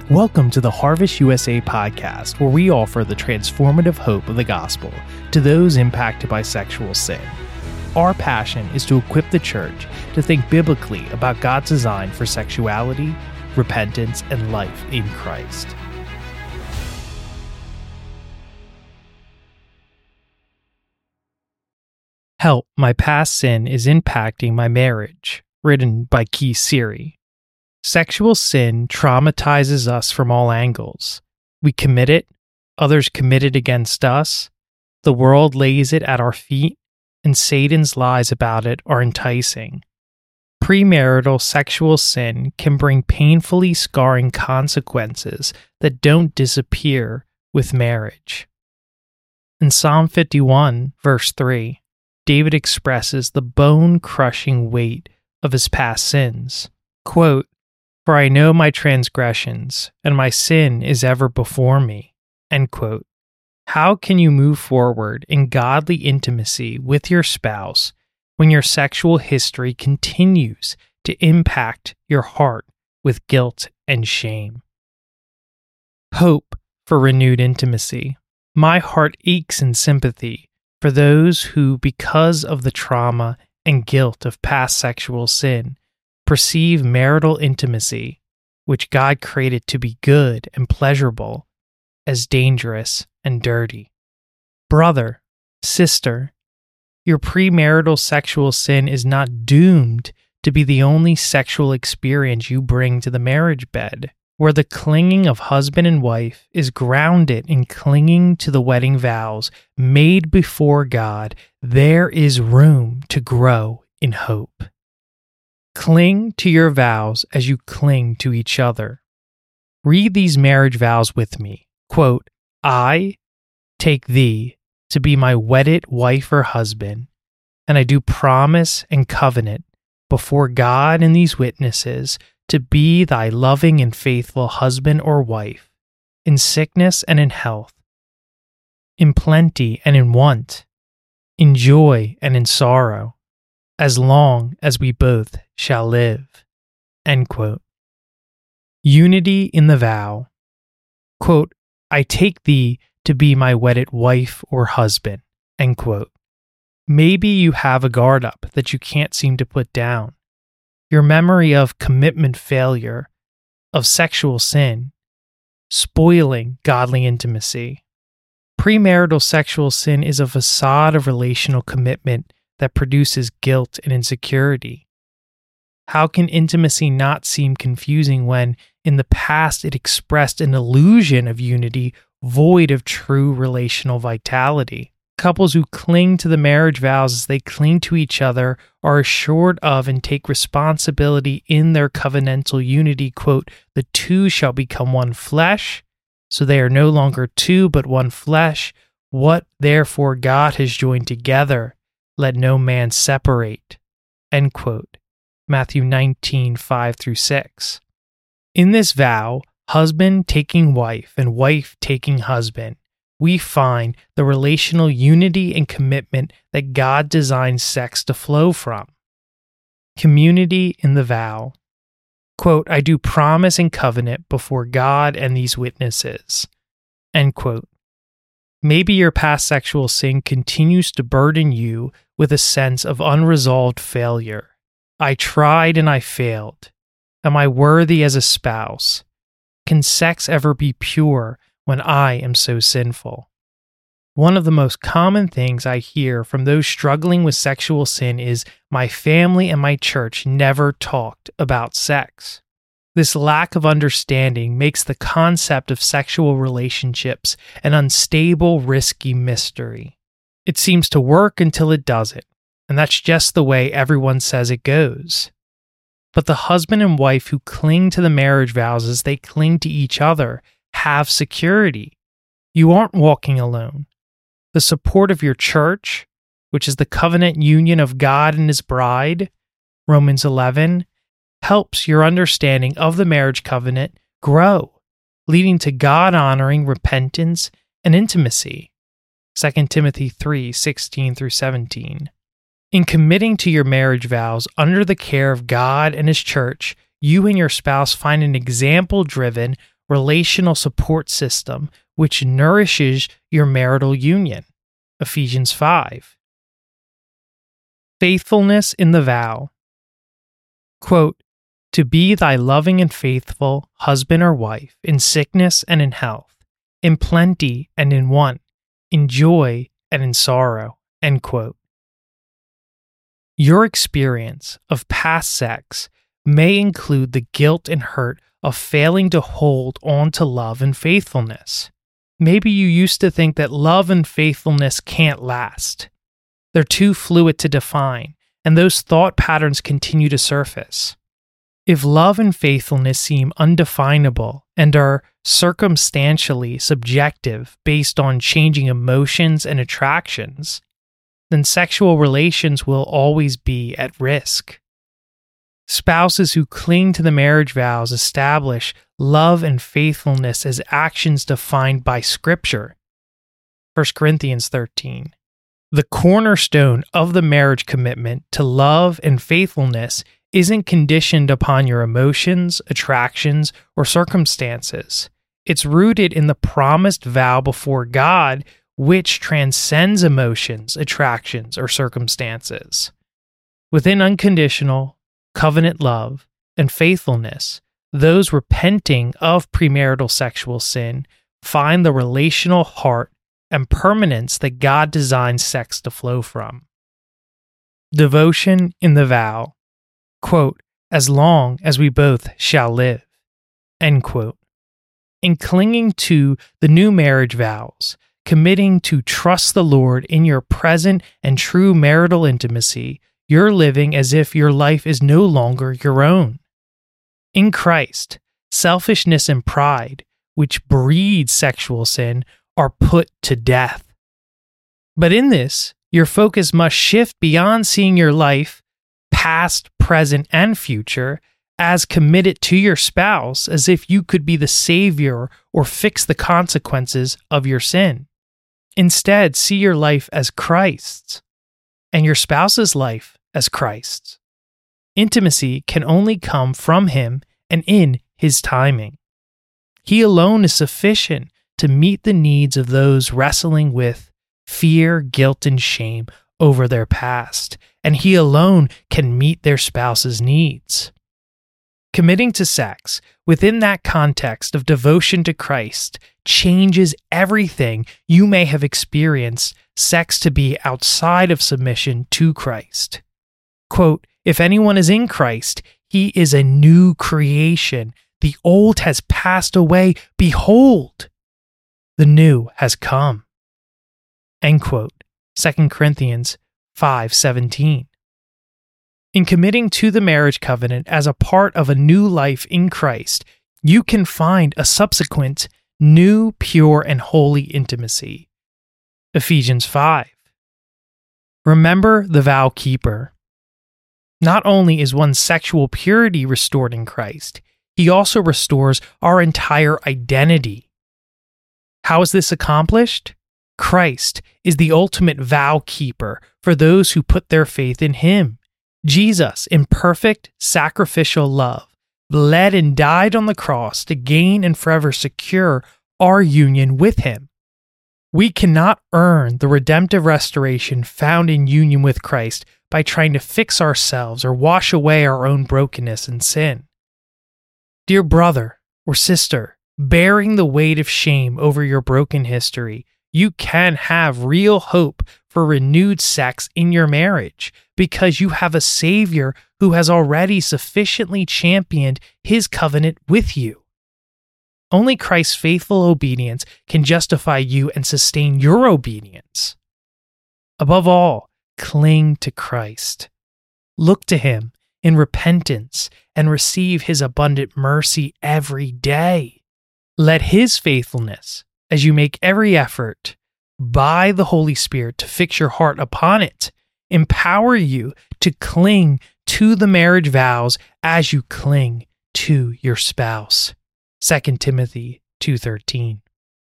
Welcome to the Harvest USA podcast, where we offer the transformative hope of the gospel to those impacted by sexual sin. Our passion is to equip the church to think biblically about God's design for sexuality, repentance, and life in Christ. Help, My Past Sin is Impacting My Marriage, written by Keith Seary. Sexual sin traumatizes us from all angles. We commit it, others commit it against us, the world lays it at our feet, and Satan's lies about it are enticing. Premarital sexual sin can bring painfully scarring consequences that don't disappear with marriage. In Psalm 51, verse 3, David expresses the bone-crushing weight of his past sins. Quote, "For I know my transgressions, and my sin is ever before me." End quote. How can you move forward in godly intimacy with your spouse when your sexual history continues to impact your heart with guilt and shame? Hope for renewed intimacy. My heart aches in sympathy for those who, because of the trauma and guilt of past sexual sin, perceive marital intimacy, which God created to be good and pleasurable, as dangerous and dirty. Brother, sister, your premarital sexual sin is not doomed to be the only sexual experience you bring to the marriage bed. Where the clinging of husband and wife is grounded in clinging to the wedding vows made before God, there is room to grow in hope. Cling to your vows as you cling to each other. Read these marriage vows with me. Quote, "I take thee to be my wedded wife or husband, and I do promise and covenant before God and these witnesses to be thy loving and faithful husband or wife, in sickness and in health, in plenty and in want, in joy and in sorrow, as long as we both shall live." End quote. Unity in the vow. Quote, "I take thee to be my wedded wife or husband." End quote. Maybe you have a guard up that you can't seem to put down. Your memory of commitment failure, of sexual sin, spoiling godly intimacy. Premarital sexual sin is a facade of relational commitment that produces guilt and insecurity. How can intimacy not seem confusing when, in the past, it expressed an illusion of unity void of true relational vitality? Couples who cling to the marriage vows as they cling to each other are assured of and take responsibility in their covenantal unity. Quote, "The two shall become one flesh, so they are no longer two but one flesh. What therefore God has joined together, let no man separate." End quote. Matthew 19, 5-6. In this vow, husband taking wife and wife taking husband, we find the relational unity and commitment that God designed sex to flow from. Community in the vow. Quote, "I do promise and covenant before God and these witnesses." End quote. Maybe your past sexual sin continues to burden you with a sense of unresolved failure. I tried and I failed. Am I worthy as a spouse? Can sex ever be pure when I am so sinful? One of the most common things I hear from those struggling with sexual sin is, "My family and my church never talked about sex." This lack of understanding makes the concept of sexual relationships an unstable, risky mystery. It seems to work until it doesn't, and that's just the way everyone says it goes. But the husband and wife who cling to the marriage vows as they cling to each other have security. You aren't walking alone. The support of your church, which is the covenant union of God and his bride, Romans 11, helps your understanding of the marriage covenant grow, leading to God-honoring repentance and intimacy, 2 Timothy 3, 16-17. In committing to your marriage vows under the care of God and his church, you and your spouse find an example-driven, relational support system which nourishes your marital union. Ephesians 5. Faithfulness in the vow. Quote, to be thy loving and faithful husband or wife in sickness and in health, in plenty and in want, in joy and in sorrow. End quote. Your experience of past sex may include the guilt and hurt of failing to hold on to love and faithfulness. Maybe you used to think that love and faithfulness can't last. They're too fluid to define, and those thought patterns continue to surface. If love and faithfulness seem undefinable and are circumstantially subjective based on changing emotions and attractions, then sexual relations will always be at risk. Spouses who cling to the marriage vows establish love and faithfulness as actions defined by Scripture. 1 Corinthians 13. The cornerstone of the marriage commitment to love and faithfulness isn't conditioned upon your emotions, attractions, or circumstances. It's rooted in the promised vow before God, which transcends emotions, attractions, or circumstances. Within unconditional, covenant love and faithfulness, those repenting of premarital sexual sin find the relational heart and permanence that God designed sex to flow from. Devotion in the vow. Quote, as long as we both shall live. End quote. In clinging to the new marriage vows, committing to trust the Lord in your present and true marital intimacy, you're living as if your life is no longer your own. In Christ, selfishness and pride, which breeds sexual sin, are put to death. But in this, your focus must shift beyond seeing your life, past, present, and future, as committed to your spouse as if you could be the savior or fix the consequences of your sin. Instead, see your life as Christ's and your spouse's life as Christ's. Intimacy can only come from Him and in His timing. He alone is sufficient to meet the needs of those wrestling with fear, guilt, and shame over their past, and He alone can meet their spouse's needs. Committing to sex within that context of devotion to Christ changes everything you may have experienced sex to be outside of submission to Christ. Quote, if anyone is in Christ, he is a new creation. The old has passed away. Behold, the new has come. End quote. 2 Corinthians 5:17. In committing to the marriage covenant as a part of a new life in Christ, you can find a subsequent new, pure, and holy intimacy. Ephesians 5. Remember the vow keeper. Not only is one's sexual purity restored in Christ, He also restores our entire identity. How is this accomplished? Christ is the ultimate vow keeper for those who put their faith in Him. Jesus, in perfect sacrificial love, bled and died on the cross to gain and forever secure our union with Him. We cannot earn the redemptive restoration found in union with Christ by trying to fix ourselves or wash away our own brokenness and sin. Dear brother or sister, bearing the weight of shame over your broken history, you can have real hope for renewed sex in your marriage because you have a Savior who has already sufficiently championed His covenant with you. Only Christ's faithful obedience can justify you and sustain your obedience. Above all, cling to Christ. Look to Him in repentance and receive His abundant mercy every day. Let His faithfulness, as you make every effort by the Holy Spirit to fix your heart upon it, empower you to cling to the marriage vows as you cling to your spouse. 2 Timothy 2:13.